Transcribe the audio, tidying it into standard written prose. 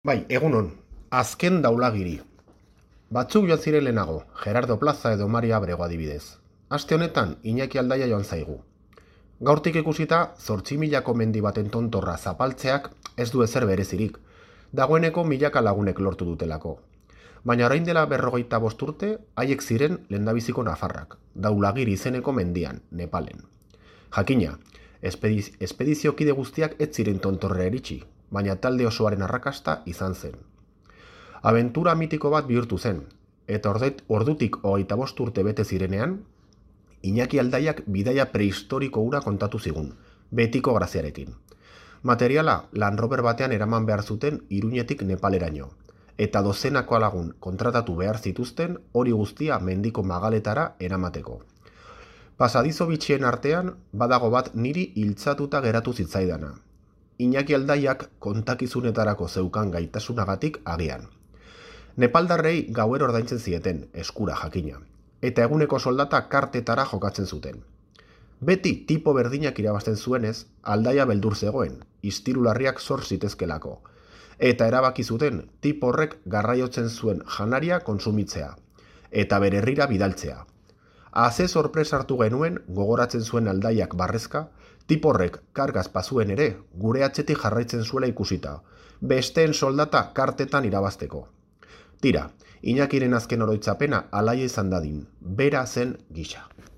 Bai, egunon, azken daulagiri. Batzuk joan ziren lehenago, Gerardo Plaza edo Maria Abrego adibidez. Aste honetan, Iñaki Aldaia joan zaigu. Gaurtik ikusita, 8.000ko mendi baten tontorra zapaltzeak ez du ezer berezirik. Dagoeneko milaka lagunek lortu dutelako. Baina orain dela 45 urte, haiek ziren lehendabiziko nafarrak, daulagiri izeneko mendian, Nepalen. Jakina, espediziokide guztiak ez ziren tontorrera iritsi, baina talde osoaren arrakasta izan zen. Abentura mitiko bat bihurtu zen, eta ordutik 25 urte bete zirenean, Iñaki Aldaiak bidaia prehistoriko hura kontatu zigun, betiko graziarekin. Materiala Land Rover batean eraman behar zuten Iruñetik Nepaleraino, eta dozenako lagun kontratatu behar zituzten hori guztia mendiko magaletara eramateko. Pasadizo bitxien artean badago bat niri hiltzatuta geratu zitzaidana. Iñaki Aldaiak kontakizunetarako zeukan gaitasunagatik agian. Nepaldarrei gauero ordaintzen zieten, eskura jakina, eta eguneko soldata kartetara jokatzen zuten. Beti tipo berdinak irabazten zuenez, Aldaia beldur zegoen, istirularriak zor zitezkelako, eta erabaki zuten tipo horrek garraiotzen zuen janaria konsumitzea, eta bere herrira bidaltzea. Aze sorpresa hartu genuen gogoratzen zuen Aldaiak barrezka, tipo horrek kargaz pazuen ere gure atzetik jarraitzen zuela ikusita, besteen soldata kartetan irabazteko. Tira, Iñakiren azken oroitzapena alaia izan dadin, bera zen gisa.